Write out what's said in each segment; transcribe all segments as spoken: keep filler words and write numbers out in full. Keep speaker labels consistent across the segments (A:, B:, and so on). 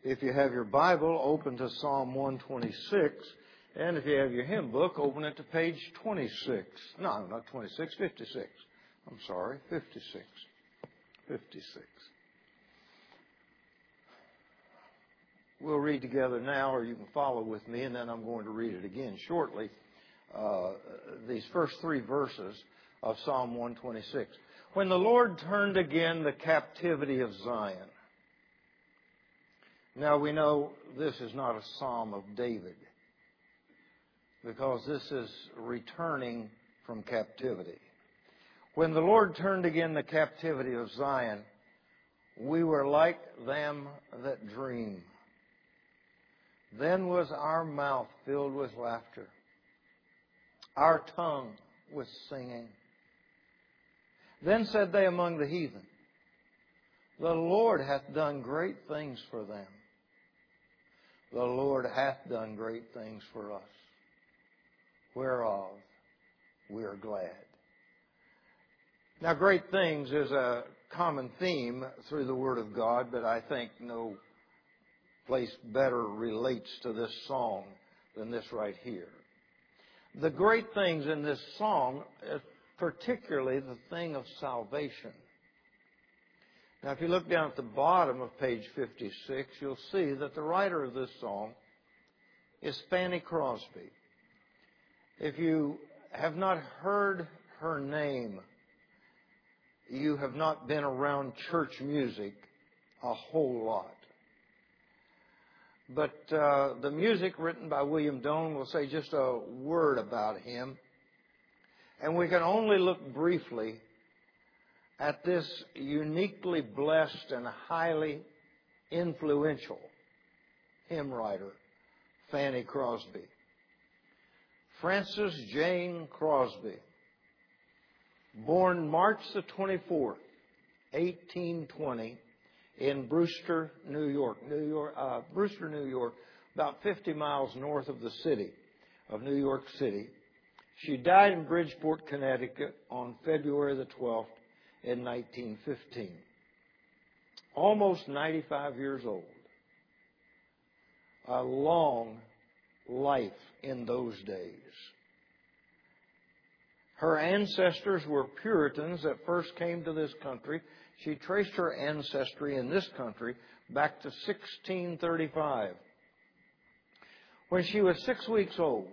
A: If you have your Bible, open to Psalm one twenty-six. And if you have your hymn book, open it to page twenty-six. No, not twenty-six, fifty-six. I'm sorry, fifty-six. fifty-six. We'll read together now, or you can follow with me, and then I'm going to read it again shortly. Uh, these first three verses of Psalm one twenty-six. When the Lord turned again the captivity of Zion. Now we know this is not a psalm of David, because this is returning from captivity. When the Lord turned again the captivity of Zion, we were like them that dream. Then was our mouth filled with laughter, our tongue with singing. Then said they among the heathen, the Lord hath done great things for them. The Lord hath done great things for us, whereof we are glad. Now, great things is a common theme through the Word of God, but I think no place better relates to this song than this right here. The great things in this song, particularly the thing of salvation. Now, if you look down at the bottom of page fifty-six, you'll see that the writer of this song is Fanny Crosby. If you have not heard her name, you have not been around church music a whole lot. But uh, the music written by William Doane will say just a word about him. And we can only look briefly at this uniquely blessed and highly influential hymn writer, Fanny Crosby. Frances Jane Crosby, born March the twenty-fourth, eighteen twenty, in Brewster, New York. New York, uh, Brewster, New York, about fifty miles north of the city of New York City. She died in Bridgeport, Connecticut on February the twelfth in nineteen fifteen. Almost ninety-five years old. A long life in those days. Her ancestors were Puritans that first came to this country. She traced her ancestry in this country back to sixteen thirty-five. When she was six weeks old,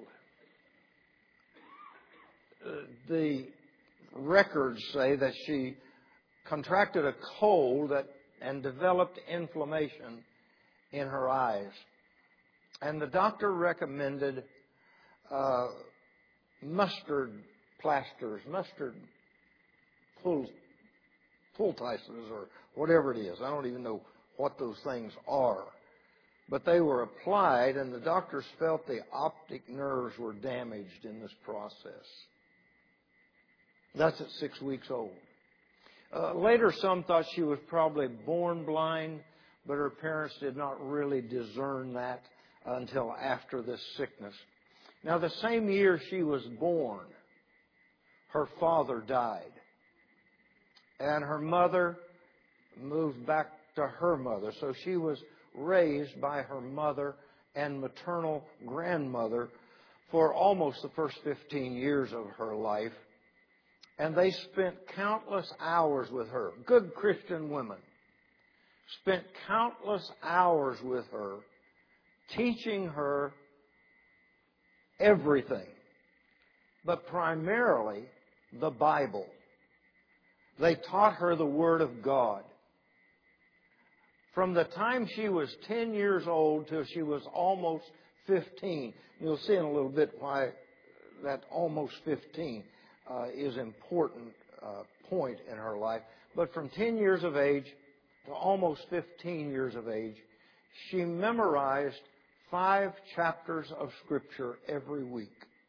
A: the records say that she contracted a cold that, and developed inflammation in her eyes. And the doctor recommended uh, mustard plasters, mustard pull, poultices, or whatever it is. I don't even know what those things are. But they were applied, and the doctors felt the optic nerves were damaged in this process. That's at six weeks old. Uh, later, some thought she was probably born blind, but her parents did not really discern that until after this sickness. Now, the same year she was born, her father died. And her mother moved back to her mother. So she was raised by her mother and maternal grandmother for almost the first fifteen years of her life. And they spent countless hours with her. Good Christian women spent countless hours with her, teaching her everything, but primarily the Bible. They taught her the Word of God. From the time she was ten years old till she was almost fifteen. You'll see in a little bit why that almost fifteen uh, is an important uh, point in her life. But from ten years of age to almost fifteen years of age, she memorized five chapters of Scripture every week.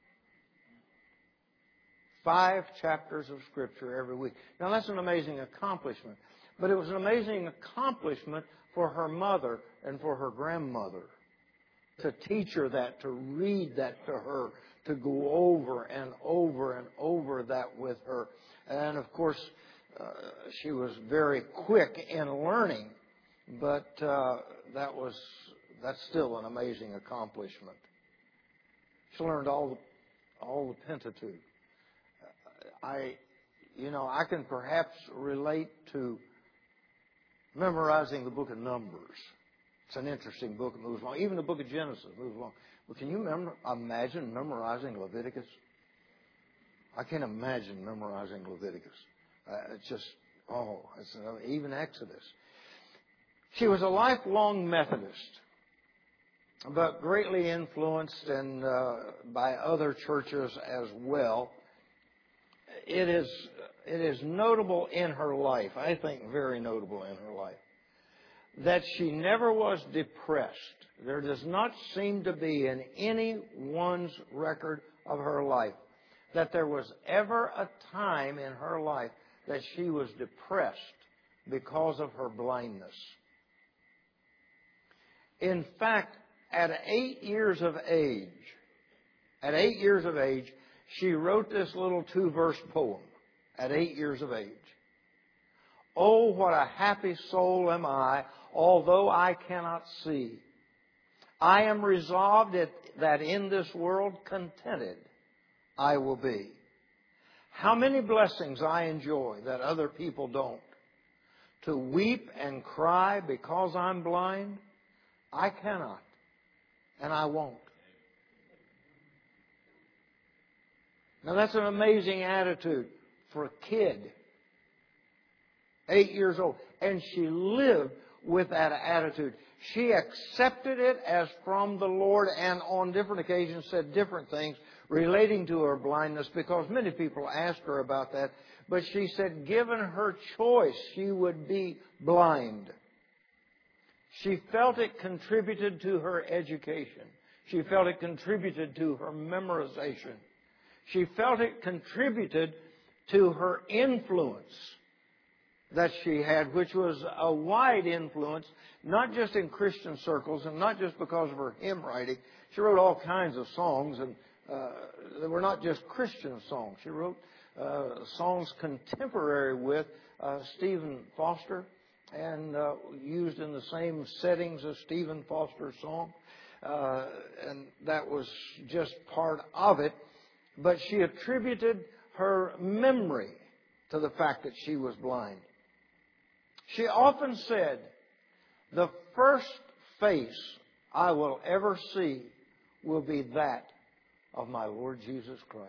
A: Five chapters of Scripture every week. Now, that's an amazing accomplishment. But it was an amazing accomplishment for her mother and for her grandmother to teach her that, to read that to her, to go over and over and over that with her. And, of course, uh, she was very quick in learning. But uh, that was that's still an amazing accomplishment. She learned all the all the Pentateuch. I, you know, I can perhaps relate to memorizing the book of Numbers. It's an interesting book. It moves along. Even the book of Genesis moves along. But can you mem- imagine memorizing Leviticus? I can't imagine memorizing Leviticus. Uh, it's just, oh, it's, uh, even Exodus. She was a lifelong Methodist, but greatly influenced and uh, by other churches as well. It is, it is notable in her life, I think very notable in her life, that she never was depressed. There does not seem to be in anyone's record of her life that there was ever a time in her life that she was depressed because of her blindness. In fact, at eight years of age, at eight years of age, she wrote this little two-verse poem at eight years of age. Oh, what a happy soul am I, although I cannot see. I am resolved that in this world contented I will be. How many blessings I enjoy that other people don't. To weep and cry because I'm blind, I cannot, and I won't. Now that's an amazing attitude for a kid, eight years old. And she lived with that attitude. She accepted it as from the Lord and on different occasions said different things relating to her blindness because many people asked her about that. But she said given her choice, she would be blind. She felt it contributed to her education. She felt it contributed to her memorization. She felt it contributed to her influence that she had, which was a wide influence, not just in Christian circles and not just because of her hymn writing. She wrote all kinds of songs, and uh, they were not just Christian songs. She wrote uh, songs contemporary with uh, Stephen Foster and uh, used in the same settings as Stephen Foster's song. Uh, and that was just part of it. But she attributed her memory to the fact that she was blind. She often said, the first face I will ever see will be that of my Lord Jesus Christ.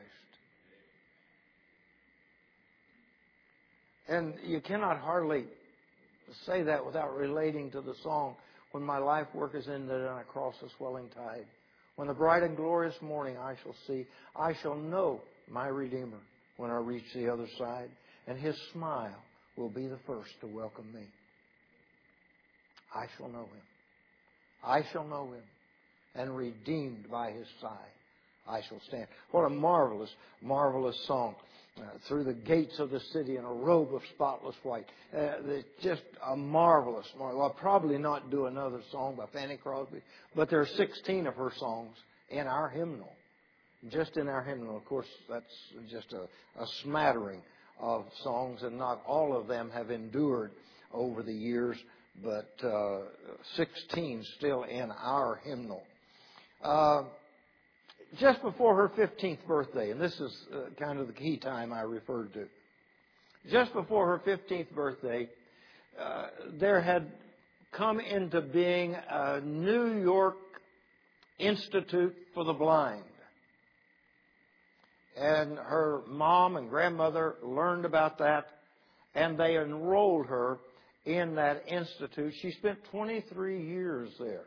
A: And you cannot hardly say that without relating to the song, when my life work is ended and I cross the swelling tide. When the bright and glorious morning I shall see, I shall know my Redeemer when I reach the other side, and His smile will be the first to welcome me. I shall know Him. I shall know Him, and redeemed by His side I shall stand. What a marvelous, marvelous song. Uh, through the gates of the city in a robe of spotless white. Uh, it's just a marvelous, marvelous. I'll probably not do another song by Fanny Crosby, but there are sixteen of her songs in our hymnal. Just in our hymnal. Of course, that's just a, a smattering of songs, and not all of them have endured over the years, but uh, sixteen still in our hymnal. Uh, Just before her fifteenth birthday, and this is uh, kind of the key time I referred to. Just before her fifteenth birthday, uh, there had come into being a New York Institute for the Blind. And her mom and grandmother learned about that, and they enrolled her in that institute. She spent twenty-three years there.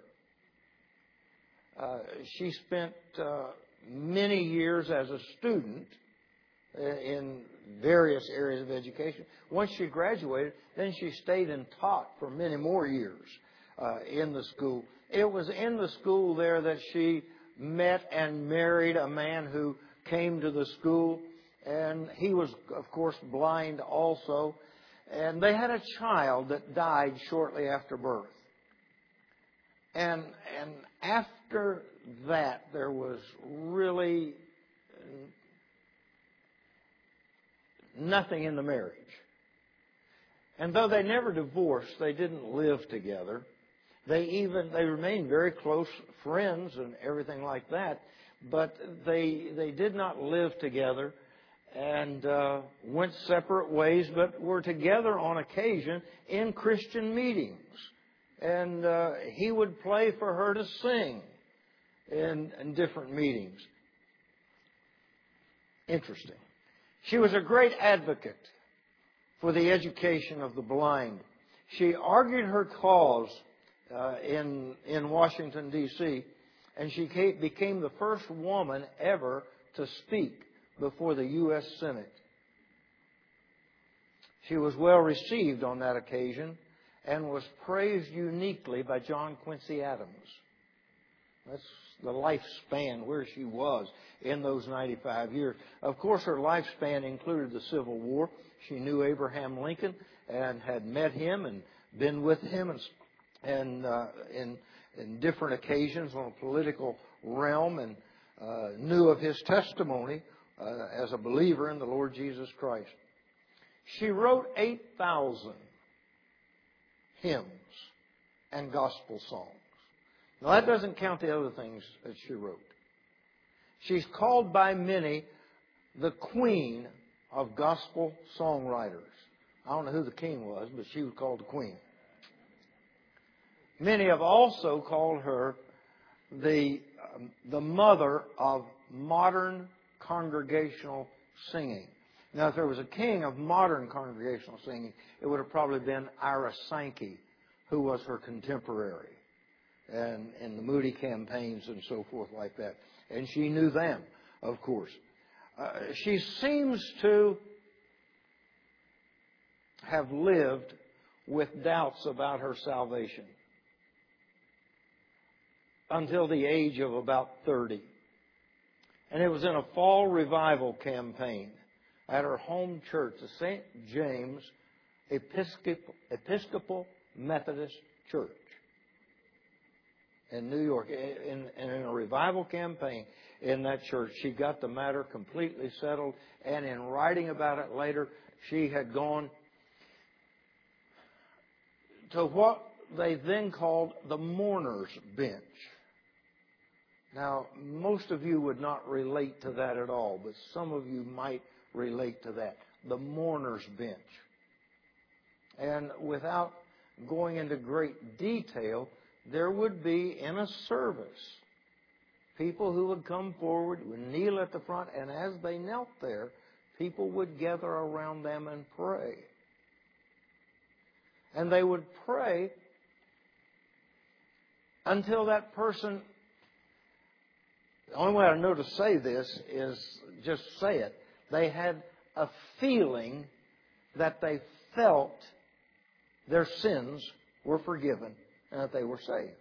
A: Uh, she spent uh, many years as a student in various areas of education. Once she graduated, then she stayed and taught for many more years uh, in the school. It was in the school there that she met and married a man who came to the school, and he was, of course, blind also. And they had a child that died shortly after birth. And and after that, there was really nothing in the marriage. And though they never divorced, they didn't live together. They even, they remained very close friends and everything like that, but they, they did not live together and uh, went separate ways, but were together on occasion in Christian meetings. And uh, he would play for her to sing in, in different meetings. Interesting. She was a great advocate for the education of the blind. She argued her cause uh, in, in Washington, D C, and she came, became the first woman ever to speak before the U S Senate. She was well received on that occasion and was praised uniquely by John Quincy Adams. That's the lifespan where she was in those ninety-five years. Of course, her lifespan included the Civil War. She knew Abraham Lincoln and had met him and been with him and, and uh, in, in different occasions on a political realm, and uh, knew of his testimony uh, as a believer in the Lord Jesus Christ. She wrote eight thousand hymns and gospel songs. Now, that doesn't count the other things that she wrote. She's called by many the queen of gospel songwriters. I don't know who the king was, but she was called the queen. Many have also called her the, um, the mother of modern congregational singing. Now, if there was a king of modern congregational singing, it would have probably been Ira Sankey, who was her contemporary, and in the Moody campaigns and so forth like that. And she knew them, of course. Uh, she seems to have lived with doubts about her salvation until the age of about thirty. And it was in a fall revival campaign at her home church, the Saint James Episcopal, Episcopal Methodist Church in New York. In, in, in a revival campaign in that church, she got the matter completely settled. And in writing about it later, she had gone to what they then called the mourner's bench. Now, most of you would not relate to that at all, but some of you might relate to that. The mourner's bench. And without going into great detail, there would be in a service people who would come forward, would kneel at the front, and as they knelt there, people would gather around them and pray. And they would pray until that person, the only way I know to say this is just say it, they had a feeling that they felt their sins were forgiven and that they were saved.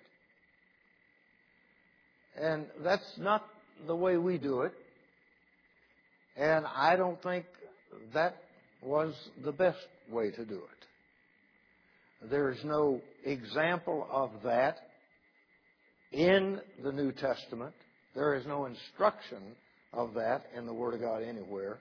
A: And that's not the way we do it. And I don't think that was the best way to do it. There is no example of that in the New Testament. There is no instruction of that in the Word of God anywhere.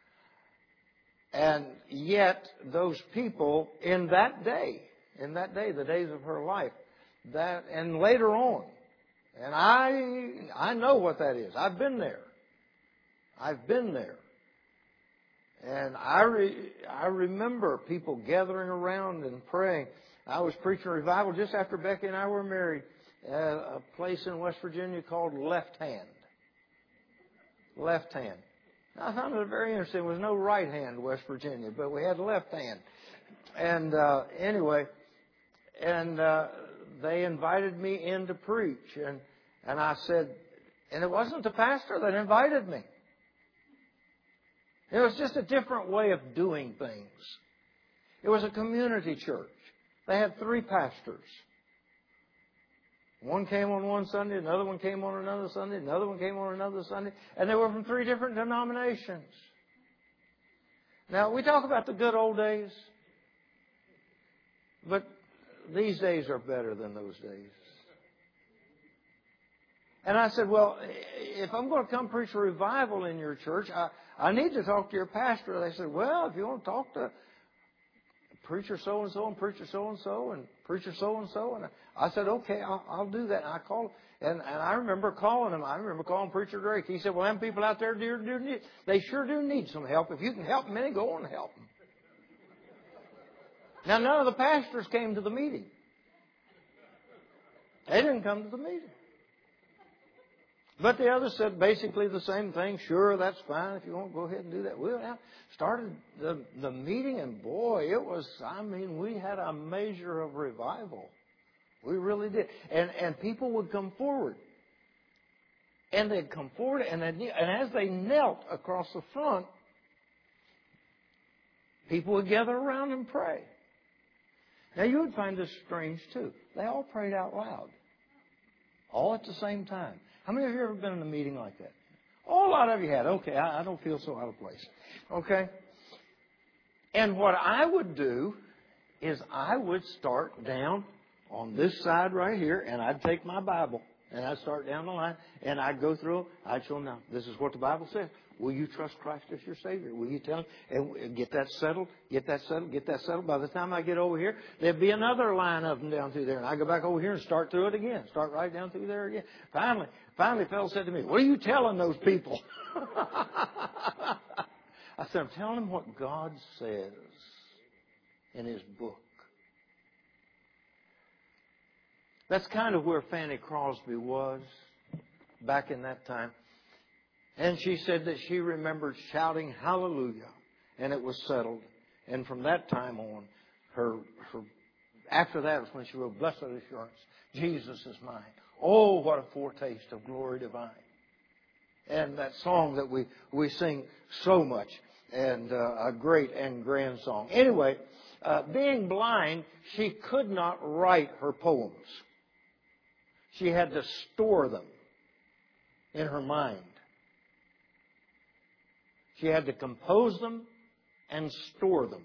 A: And yet, those people in that day, in that day, the days of her life, that and later on, and I I know what that is. I've been there. I've been there. And I re, I remember people gathering around and praying. I was preaching a revival just after Becky and I were married at a place in West Virginia called Left Hand. Left Hand. I found it very interesting. There was no right hand in West Virginia, but we had left hand. And uh, anyway, and uh, they invited me in to preach. And, and I said, and it wasn't the pastor that invited me. It was just a different way of doing things. It was a community church. They had three pastors. One came on one Sunday, another one came on another Sunday, another one came on another Sunday, and they were from three different denominations. Now, we talk about the good old days, but these days are better than those days. And I said, well, if I'm going to come preach a revival in your church, I, I need to talk to your pastor. They said, well, if you want to talk to preacher so-and-so and preacher so-and-so and preacher so-and-so. And I said, okay, I'll, I'll do that. And I called, and, and I remember calling him. I remember calling Preacher Drake. He said, well, them people out there, do, do need, they sure do need some help. If you can help them, then go on and help them. Now, none of the pastors came to the meeting. They didn't come to the meeting. But the others said basically the same thing. Sure, that's fine. If you want, go ahead and do that. We started the, the meeting, and boy, it was, I mean, we had a measure of revival. We really did. And and people would come forward. And they'd come forward, and, they'd, and as they knelt across the front, people would gather around and pray. Now, you would find this strange, too. They all prayed out loud. All at the same time. How many of you have ever been in a meeting like that? Oh, a lot of you had. Okay, I, I don't feel so out of place. Okay? And what I would do is I would start down on this side right here, and I'd take my Bible, and I'd start down the line, and I'd go through. I'd show them, now, this is what the Bible says. Will you trust Christ as your Savior? Will you tell him? And get that settled, get that settled, get that settled. By the time I get over here, there'd be another line of them down through there. And I go back over here and start through it again. Start right down through there again. Finally, finally, a fellow said to me, what are you telling those people? I said, I'm telling them what God says in His book. That's kind of where Fanny Crosby was back in that time. And she said that she remembered shouting hallelujah, and it was settled. And from that time on, her, her after that was when she wrote, Blessed Assurance, Jesus is mine. Oh, what a foretaste of glory divine. And that song that we, we sing so much, and uh, a great and grand song. Anyway, uh, being blind, she could not write her poems. She had to store them in her mind. She had to compose them and store them.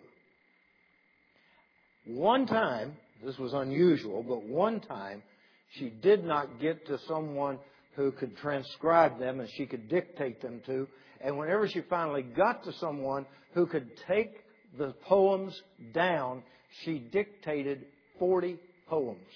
A: One time, this was unusual, but one time she did not get to someone who could transcribe them and she could dictate them to. And whenever she finally got to someone who could take the poems down, she dictated forty poems.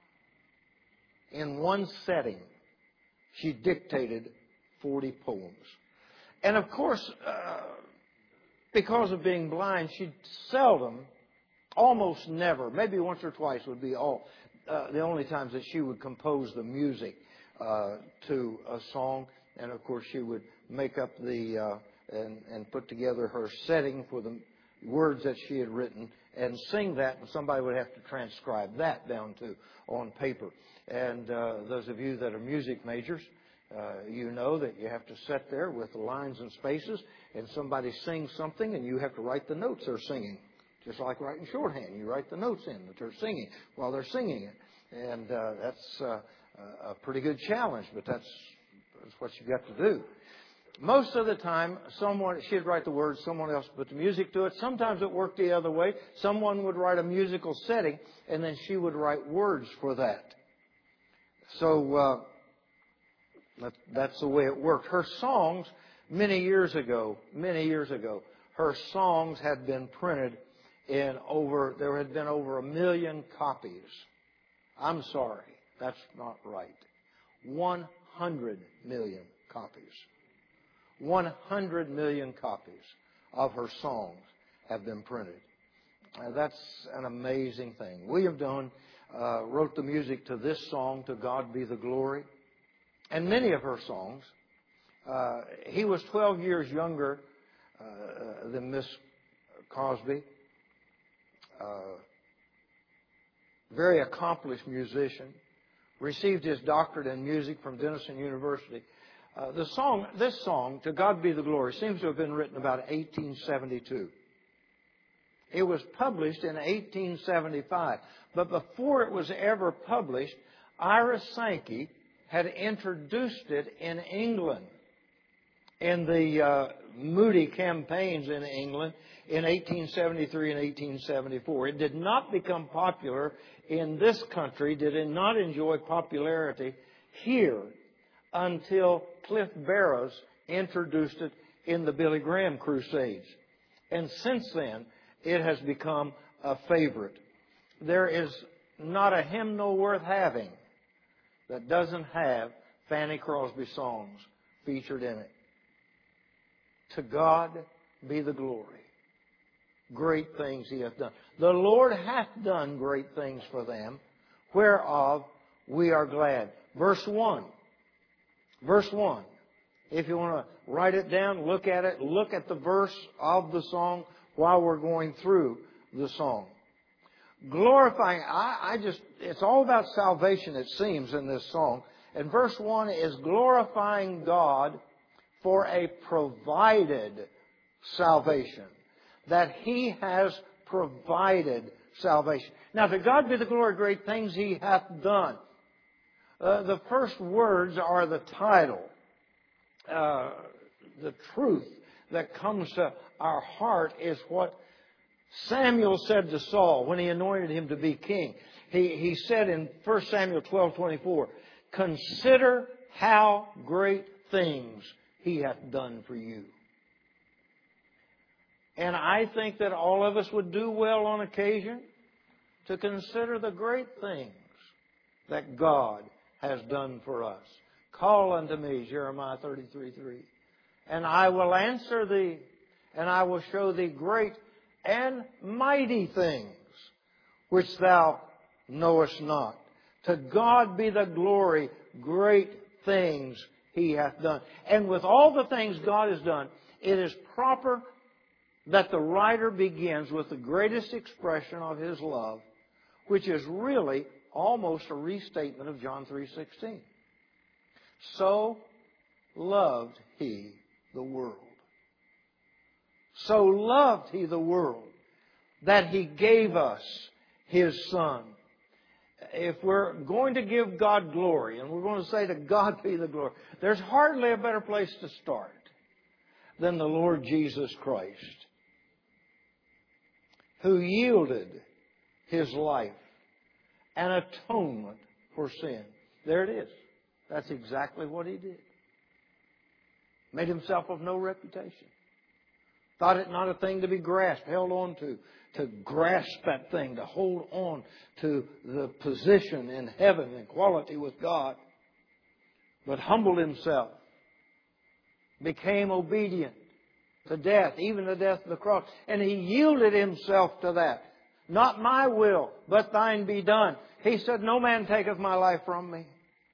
A: In one setting, she dictated forty poems. And of course, uh, because of being blind, she seldom, almost never, maybe once or twice would be all uh, the only times that she would compose the music uh, to a song. And of course, she would make up the uh, and, and put together her setting for the words that she had written and sing that, and somebody would have to transcribe that down to on paper. And uh, those of you that are music majors, Uh, you know that you have to sit there with the lines and spaces, and somebody sings something, and you have to write the notes they're singing. Just like writing shorthand. You write the notes in that they're singing while they're singing it. And uh, that's uh, a pretty good challenge, but that's, that's what you've got to do. Most of the time, someone she'd write the words, someone else put the music to it. Sometimes it worked the other way. Someone would write a musical setting, and then she would write words for that. So... Uh, That's the way it worked. Her songs, many years ago, many years ago, her songs had been printed in over, there had been over a million copies. I'm sorry, that's not right. one hundred million copies. one hundred million copies of her songs have been printed. Uh, that's an amazing thing. William Doane uh, wrote the music to this song, To God Be the Glory. And many of her songs. Uh, he was twelve years younger uh, than Miss Crosby. Uh, very accomplished musician. Received his doctorate in music from Denison University. Uh, the song, this song, To God Be the Glory, seems to have been written about eighteen seventy-two. It was published in eighteen seventy-five. But before it was ever published, Ira Sankey had introduced it in England in the uh, Moody campaigns in England in eighteen seventy-three and eighteen seventy-four. It did not become popular in this country, did it not enjoy popularity here until Cliff Barrows introduced it in the Billy Graham Crusades. And since then, it has become a favorite. There is not a hymnal worth having that doesn't have Fanny Crosby songs featured in it. To God be the glory. Great things He hath done. The Lord hath done great things for them, whereof we are glad. Verse one. Verse one. If you want to write it down, look at it, look at the verse of the song while we're going through the song. Glorifying, I, I just, it's all about salvation, it seems, in this song. And verse one is glorifying God for a provided salvation. That He has provided salvation. Now, to God be the glory, great things He hath done. Uh, the first words are the title. Uh, the truth that comes to our heart is what Samuel said to Saul when he anointed him to be king. He, he said in First Samuel twelve twenty-four, consider how great things He hath done for you. And I think that all of us would do well on occasion to consider the great things that God has done for us. Call unto me, Jeremiah thirty-three three, and I will answer thee, and I will show thee great and mighty things which thou knowest not. To God be the glory, great things He hath done. And with all the things God has done, it is proper that the writer begins with the greatest expression of His love, which is really almost a restatement of John three sixteen. So loved He the world. So loved He the world that He gave us His Son. If we're going to give God glory, and we're going to say to God be the glory, there's hardly a better place to start than the Lord Jesus Christ, who yielded His life an atonement for sin. There it is. That's exactly what He did. Made Himself of no reputation. Thought it not a thing to be grasped, held on to. To grasp that thing, to hold on to the position in heaven and equality with God. But humbled Himself. Became obedient to death, even the death of the cross. And He yielded Himself to that. Not my will, but thine be done. He said, no man taketh my life from me.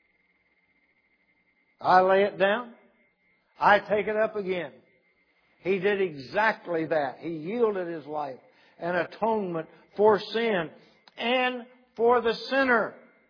A: I lay it down. I take it up again. He did exactly that. He yielded His life, an atonement for sin and for the sinner.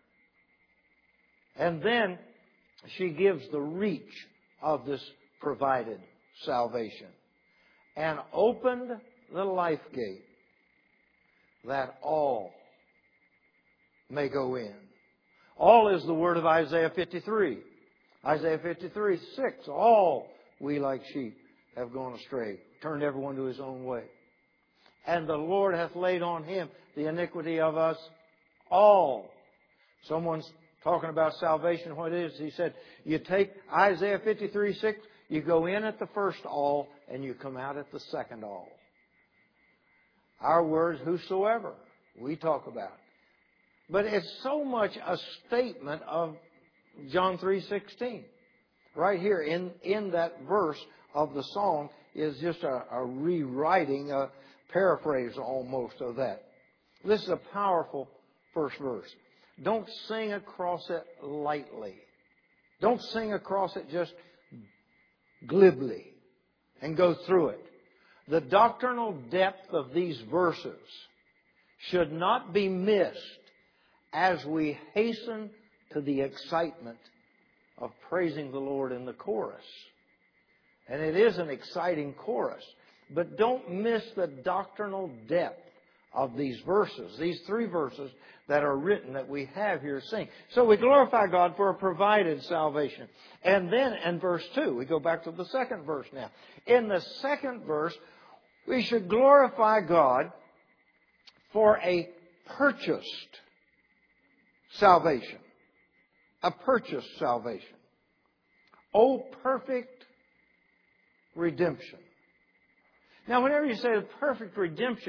A: And then she gives the reach of this provided salvation and opened the life gate that all may go in. All is the word of Isaiah fifty-three. Isaiah fifty-three, six. All we like sheep have gone astray, turned everyone to his own way. And the Lord hath laid on Him the iniquity of us all. Someone's talking about salvation, what it is. He said, you take Isaiah fifty-three, six, you go in at the first all, and you come out at the second all. Our words, whosoever, we talk about. But it's so much a statement of John three sixteen. Right here in, in that verse of the song is just a, a rewriting, a paraphrase almost of that. This is a powerful first verse. Don't sing across it lightly. Don't sing across it just glibly and go through it. The doctrinal depth of these verses should not be missed as we hasten to the excitement of praising the Lord in the chorus. And it is an exciting chorus. But don't miss the doctrinal depth of these verses, these three verses that are written that we have here sing. So we glorify God for a provided salvation. And then in verse two, we go back to the second verse now. In the second verse, we should glorify God for a purchased salvation. A purchased salvation. Oh, perfect redemption. Now, whenever you say perfect redemption,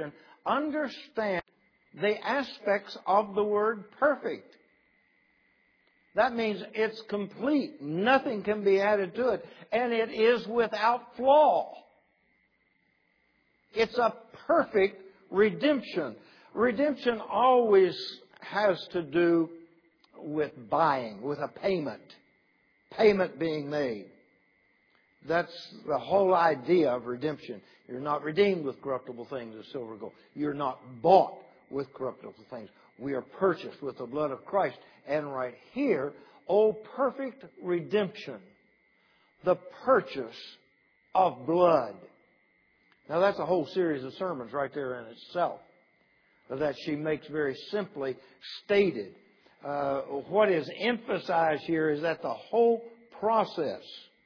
A: understand the aspects of the word perfect. That means it's complete. Nothing can be added to it. And it is without flaw. It's a perfect redemption. Redemption always has to do with buying, with a payment. Payment being made. That's the whole idea of redemption. You're not redeemed with corruptible things as silver and gold. You're not bought with corruptible things. We are purchased with the blood of Christ. And right here, oh, perfect redemption. The purchase of blood. Now that's a whole series of sermons right there in itself that she makes very simply stated. Uh, what is emphasized here is that the whole process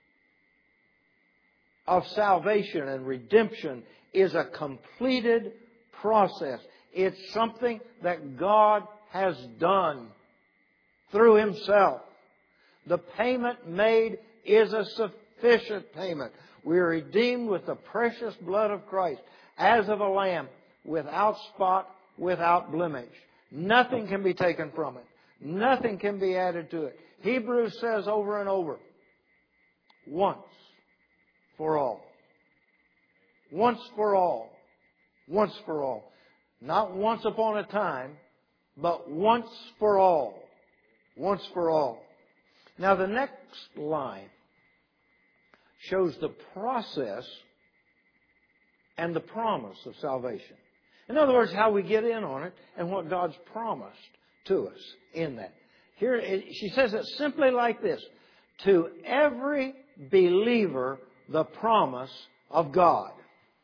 A: of salvation and redemption is a completed process. It's something that God has done through Himself. The payment made is a sufficient payment. We are redeemed with the precious blood of Christ as of a lamb, without spot, without blemish. Nothing can be taken from it. Nothing can be added to it. Hebrews says over and over, once for all. Once for all. Once for all. Not once upon a time, but once for all. Once for all. Now the next line shows the process and the promise of salvation. In other words, how we get in on it and what God's promised to us in that. Here, she says it simply like this. To every believer, the promise of God.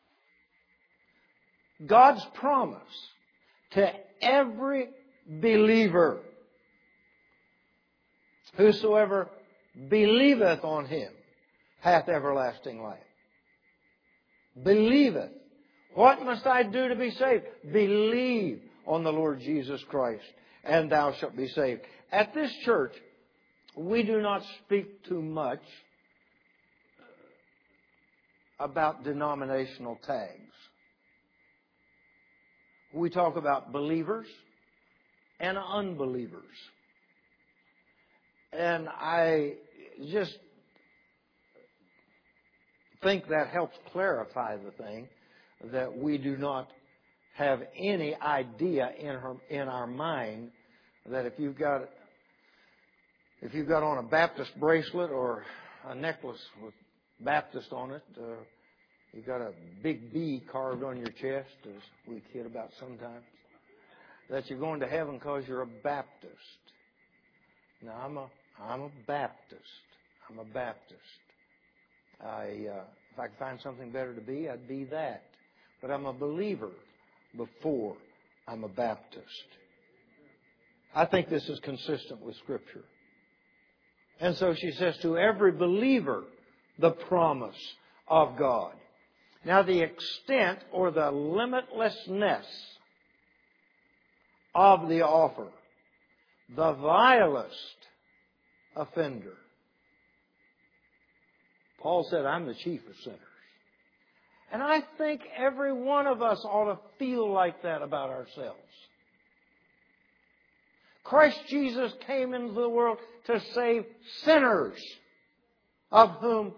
A: God's promise to every believer. Whosoever believeth on Him hath everlasting life. Believeth. What must I do to be saved? Believe on the Lord Jesus Christ, and thou shalt be saved. At this church, we do not speak too much about denominational tags. We talk about believers and unbelievers. And I just think that helps clarify the thing, that we do not have any idea in her, in our mind that if you've got if you've got on a Baptist bracelet or a necklace with Baptist on it, uh, you've got a big B carved on your chest, as we kid about sometimes, that you're going to heaven because you're a Baptist. Now I'm a I'm a Baptist. I'm a Baptist. I uh, if I could find something better to be, I'd be that. But I'm a believer before I'm a Baptist. I think this is consistent with Scripture. And so she says, to every believer, the promise of God. Now the extent or the limitlessness of the offer. The vilest offender. Paul said, I'm the chief of sinners. And I think every one of us ought to feel like that about ourselves. Christ Jesus came into the world to save sinners, of whom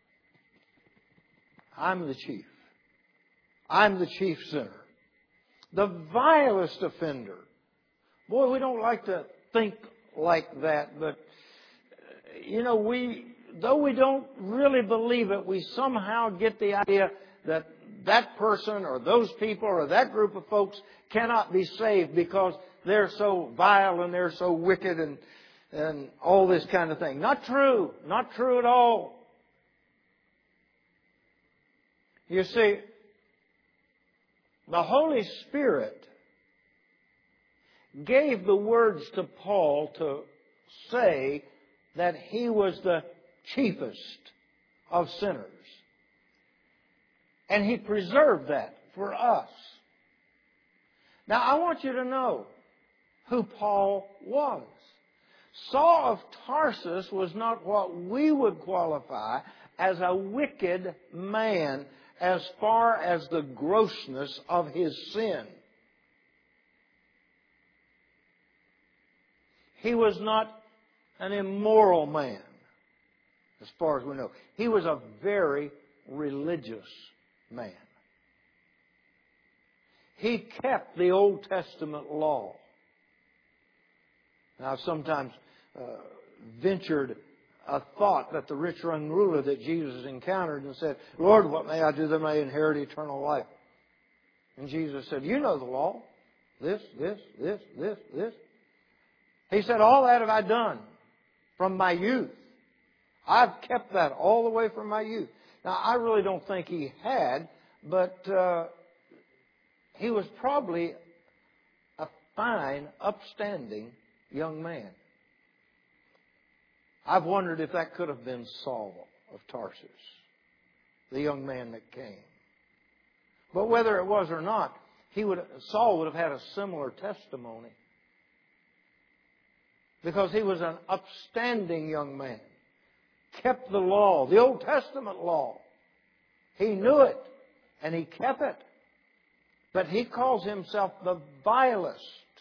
A: I'm the chief. I'm the chief sinner. The vilest offender. Boy, we don't like to think like that, but, you know, we, though we don't really believe it, we somehow get the idea that that person or those people or that group of folks cannot be saved because they're so vile and they're so wicked and, and all this kind of thing. Not true. Not true at all. You see, the Holy Spirit gave the words to Paul to say that he was the chiefest of sinners. And he preserved that for us. Now, I want you to know who Paul was. Saul of Tarsus was not what we would qualify as a wicked man, as far as the grossness of his sin. He was not an immoral man, as far as we know. He was a very religious man. He kept the Old Testament law. Now, I've sometimes uh, ventured a thought that the rich young ruler that Jesus encountered and said, Lord, what may I do that I may inherit eternal life? And Jesus said, you know the law. This, this, this, this, this. He said, all that have I done from my youth. I've kept that all the way from my youth. Now, I really don't think he had, but uh, he was probably a fine, upstanding young man. I've wondered if that could have been Saul of Tarsus, the young man that came. But whether it was or not, he would, Saul would have had a similar testimony. Because he was an upstanding young man. Kept the law, the Old Testament law. He knew it, and he kept it. But he calls himself the vilest,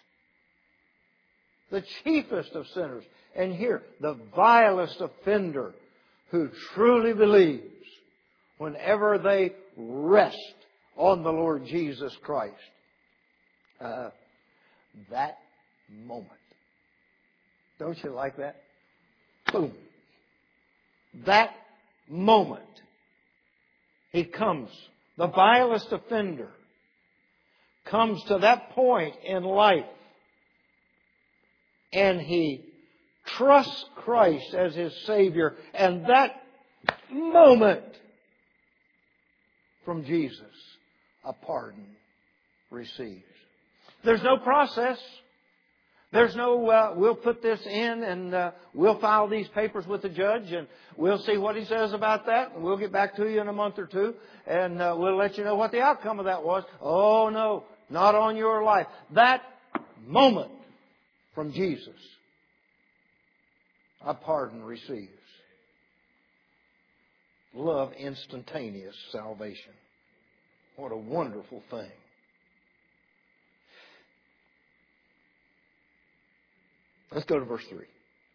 A: the chiefest of sinners. And here, the vilest offender who truly believes whenever they rest on the Lord Jesus Christ. Uh, that moment. Don't you like that? Boom. That moment, he comes, the vilest offender, comes to that point in life, and he trusts Christ as his Savior, and that moment from Jesus, a pardon receives. There's no process. There's no, uh, we'll put this in and uh, we'll file these papers with the judge and we'll see what he says about that and we'll get back to you in a month or two and uh, we'll let you know what the outcome of that was. Oh no, not on your life. That moment from Jesus, a pardon receives. Love instantaneous salvation. What a wonderful thing. Let's go to verse three.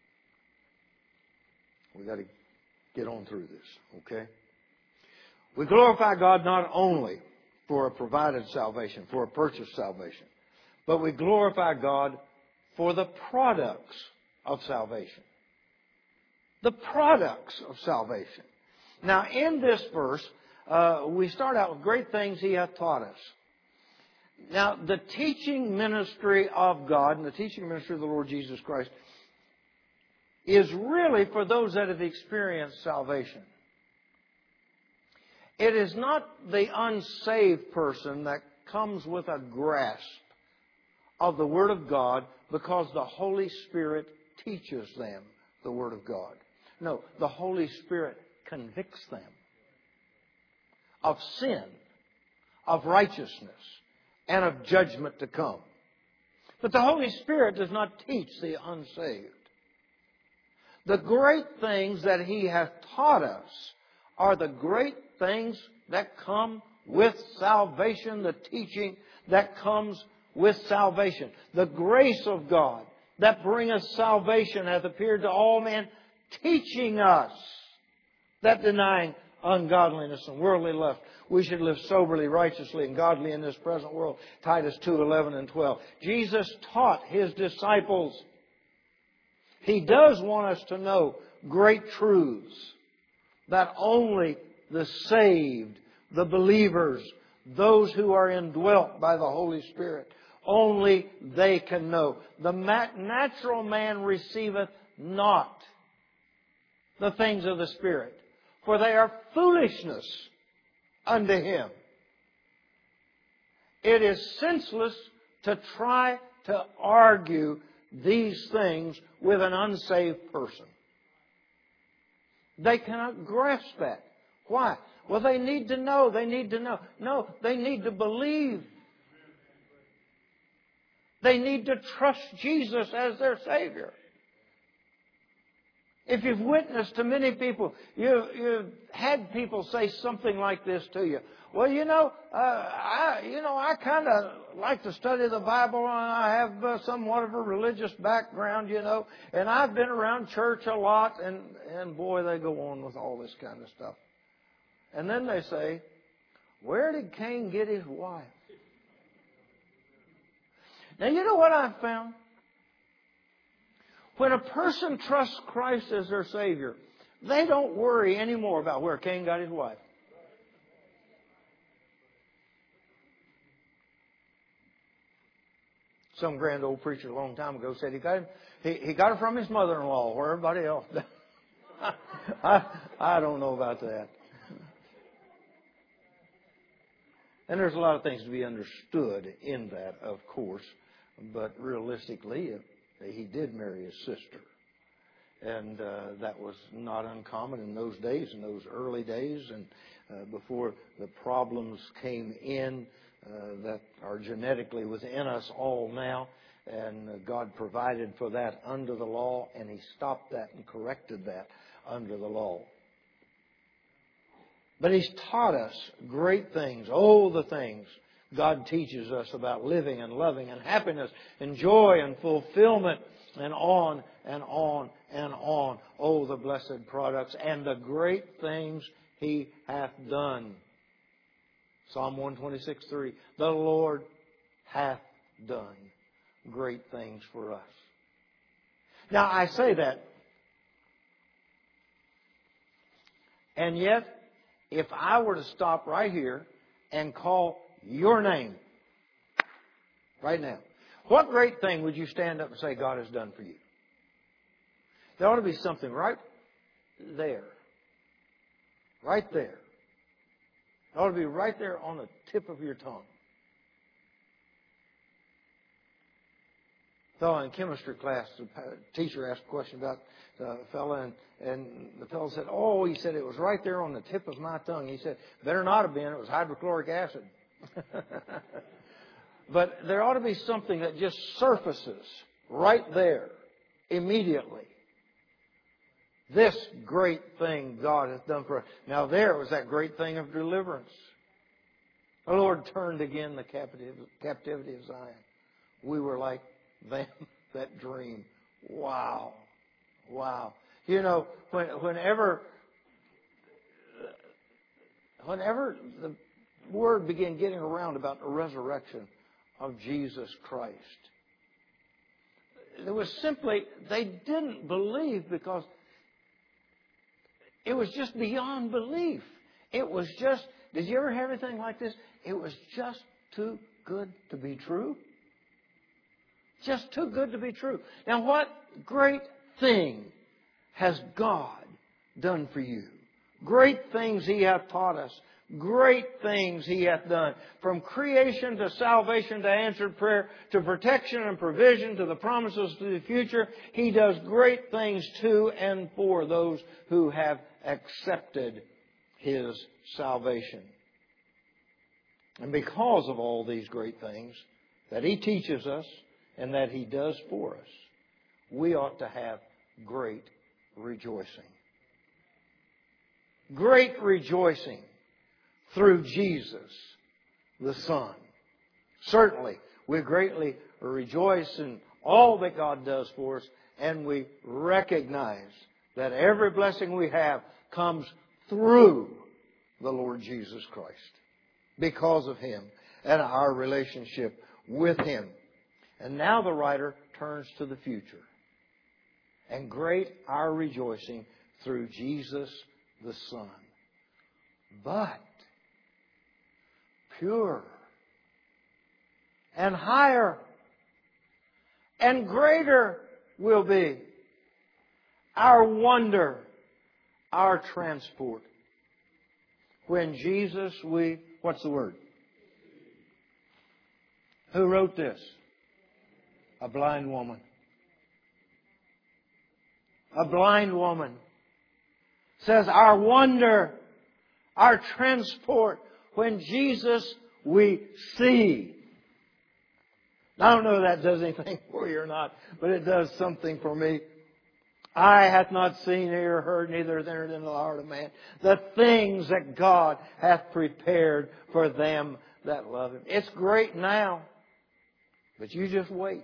A: We've got to get on through this, okay? We glorify God not only for a provided salvation, for a purchased salvation, but we glorify God for the products of salvation. The products of salvation. Now, in this verse, uh, we start out with great things He hath taught us. Now, the teaching ministry of God and the teaching ministry of the Lord Jesus Christ is really for those that have experienced salvation. It is not the unsaved person that comes with a grasp of the Word of God because the Holy Spirit teaches them the Word of God. No, the Holy Spirit convicts them of sin, of righteousness, and of judgment to come. But the Holy Spirit does not teach the unsaved. The great things that He hath taught us are the great things that come with salvation, the teaching that comes with salvation. The grace of God that bringeth salvation hath appeared to all men, teaching us that denying ungodliness and worldly lust, we should live soberly, righteously, and godly in this present world. Titus two, eleven and twelve. Jesus taught His disciples. He does want us to know great truths that only the saved, the believers, those who are indwelt by the Holy Spirit, only they can know. The natural man receiveth not the things of the Spirit, for they are foolishness unto him. It is senseless to try to argue these things with an unsaved person. They cannot grasp that. Why? Well, they need to know. They need to know. No, they need to believe. They need to trust Jesus as their Savior. If you've witnessed to many people, you, you've had people say something like this to you. Well, you know, uh, I, you know, I kind of like to study the Bible, and I have uh, somewhat of a religious background, you know, and I've been around church a lot, and, and boy, they go on with all this kind of stuff. And then they say, where did Cain get his wife? Now, you know what I've found? When a person trusts Christ as their Savior, they don't worry anymore about where Cain got his wife. Some grand old preacher a long time ago said he got him, he, he got it from his mother-in-law, where everybody else does. I, I don't know about that. And there's a lot of things to be understood in that, of course. But realistically, he did marry his sister. And uh, that was not uncommon in those days, in those early days, and uh, before the problems came in uh, that are genetically within us all now. And uh, God provided for that under the law, and He stopped that and corrected that under the law. But He's taught us great things. Oh, the things God teaches us about living and loving and happiness and joy and fulfillment, and on and on and on. Oh, the blessed products and the great things He hath done. Psalm one twenty-six, three. The Lord hath done great things for us. Now, I say that, and yet, if I were to stop right here and call your name right now, what great thing would you stand up and say God has done for you? There ought to be something right there. Right there. It ought to be right there on the tip of your tongue. So in chemistry class, the teacher asked a question about the fellow, and, and the fellow said, oh, he said, it was right there on the tip of my tongue. He said, better not have been. It was hydrochloric acid. But there ought to be something that just surfaces right there immediately. This great thing God has done for us. Now there was that great thing of deliverance. The Lord turned again the captivity of Zion. We were like them that dream. Wow. Wow. You know, when, whenever, whenever the word began getting around about the resurrection of Jesus Christ, it was simply, they didn't believe because it was just beyond belief. It was just, did you ever have anything like this? It was just too good to be true. Just too good to be true. Now, what great thing has God done for you? Great things He hath taught us. Great things He hath done. From creation to salvation to answered prayer to protection and provision to the promises to the future. He does great things to and for those who have accepted His salvation. And because of all these great things that He teaches us and that He does for us, we ought to have great rejoicing. Great rejoicing through Jesus, the Son. Certainly, we greatly rejoice in all that God does for us, and we recognize that every blessing we have comes through the Lord Jesus Christ, because of Him and our relationship with Him. And now the writer turns to the future. And great our rejoicing through Jesus the Son. But purer and higher and greater will be our wonder, our transport. When Jesus we, what's the word? Who wrote this? A blind woman. A blind woman says our wonder, our transport, when Jesus we see. I don't know if that does anything for you or not, but it does something for me. Eye hath not seen, ear heard, neither entered into the heart of man, the things that God hath prepared for them that love Him. It's great now, but you just wait.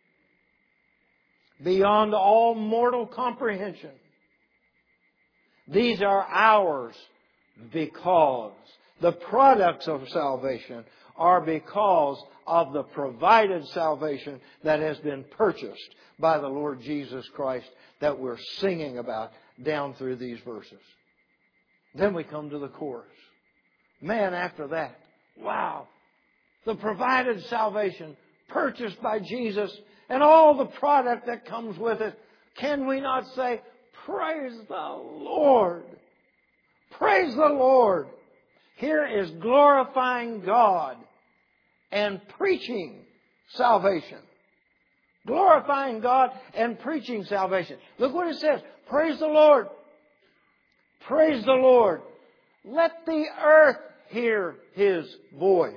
A: Beyond all mortal comprehension. These are ours because the products of salvation are because of the provided salvation that has been purchased by the Lord Jesus Christ that we're singing about down through these verses. Then we come to the chorus. Man, after that, wow, the provided salvation purchased by Jesus and all the product that comes with it. Can we not say, praise the Lord? Praise the Lord. Here is glorifying God and preaching salvation. Glorifying God and preaching salvation. Look what it says. Praise the Lord. Praise the Lord. Let the earth hear His voice.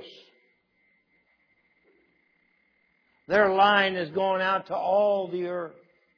A: Their line is going out to all the earth.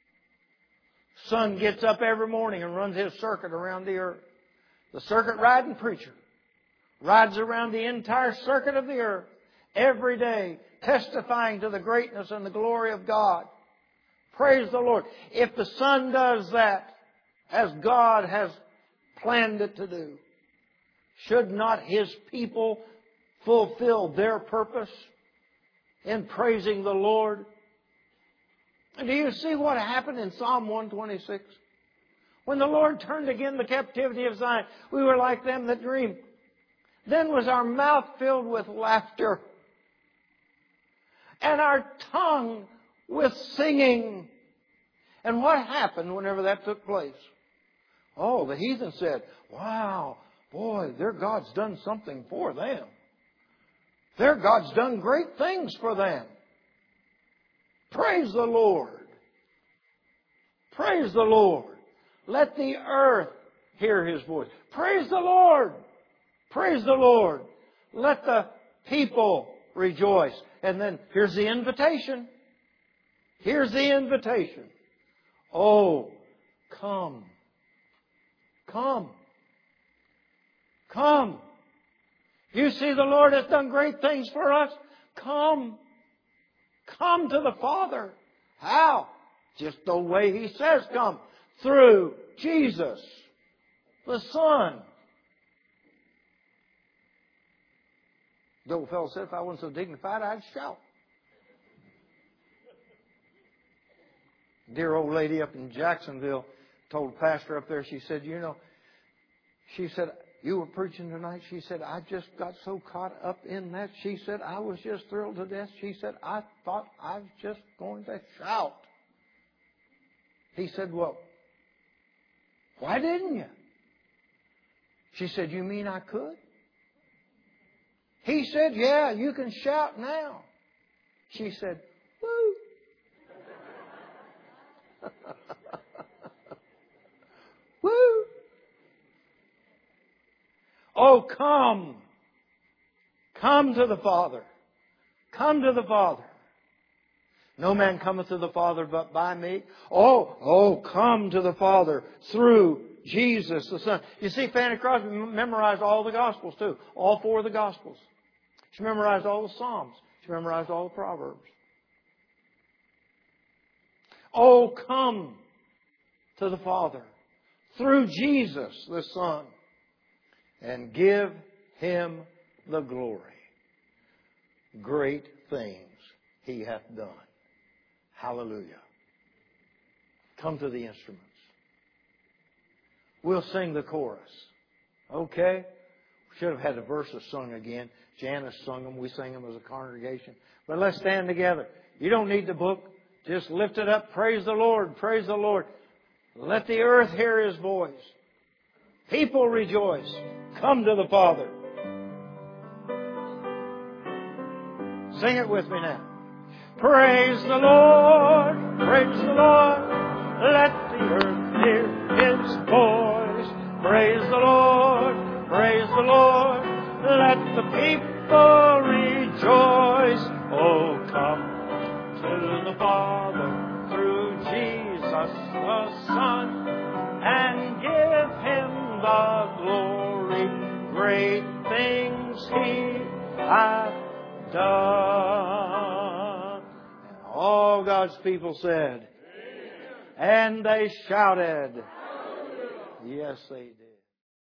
A: Sun gets up every morning and runs his circuit around the earth. The circuit riding preacher rides around the entire circuit of the earth every day, testifying to the greatness and the glory of God. Praise the Lord. If the sun does that, as God has planned it to do, should not His people fulfill their purpose in praising the Lord? And do you see what happened in Psalm one twenty-six? When the Lord turned again the captivity of Zion, we were like them that dream. Then was our mouth filled with laughter, and our tongue with singing. And what happened whenever that took place? Oh, the heathen said, wow, boy, their God's done something for them. Their God's done great things for them. Praise the Lord. Praise the Lord. Let the earth hear His voice. Praise the Lord. Praise the Lord. Let the people rejoice. And then here's the invitation. Here's the invitation. Oh, come. Come. Come. You see, the Lord has done great things for us. Come. Come to the Father. How? Just the way He says come. Through Jesus, the Son. The old fellow said, if I wasn't so dignified, I'd shout. Dear old lady up in Jacksonville told the pastor up there, she said, you know, she said, you were preaching tonight. She said, I just got so caught up in that. She said, I was just thrilled to death. She said, I thought I was just going to shout. He said, well, why didn't you? She said, you mean I could? He said, yeah, you can shout now. She said, woo. Woo. Oh, come. Come to the Father. Come to the Father. No man cometh to the Father but by me. Oh, oh, come to the Father through Jesus the Son. You see, Fanny Crosby memorized all the Gospels too. All four of the Gospels. She memorized all the Psalms. She memorized all the Proverbs. Oh, come to the Father through Jesus the Son and give Him the glory. Great things He hath done. Hallelujah. Come to the instruments. We'll sing the chorus. Okay? Should have had the verses sung again. Janice sung them. We sang them as a congregation. But let's stand together. You don't need the book. Just lift it up. Praise the Lord. Praise the Lord. Let the earth hear His voice. People rejoice. Come to the Father. Sing it with me now. Praise the Lord. Praise the Lord. Let the earth hear His voice. Praise the Lord. Praise the Lord. Let the people rejoice. Oh, come to the Father through Jesus the Son. He hath done. And all God's people said, and they shouted. Yes, they did.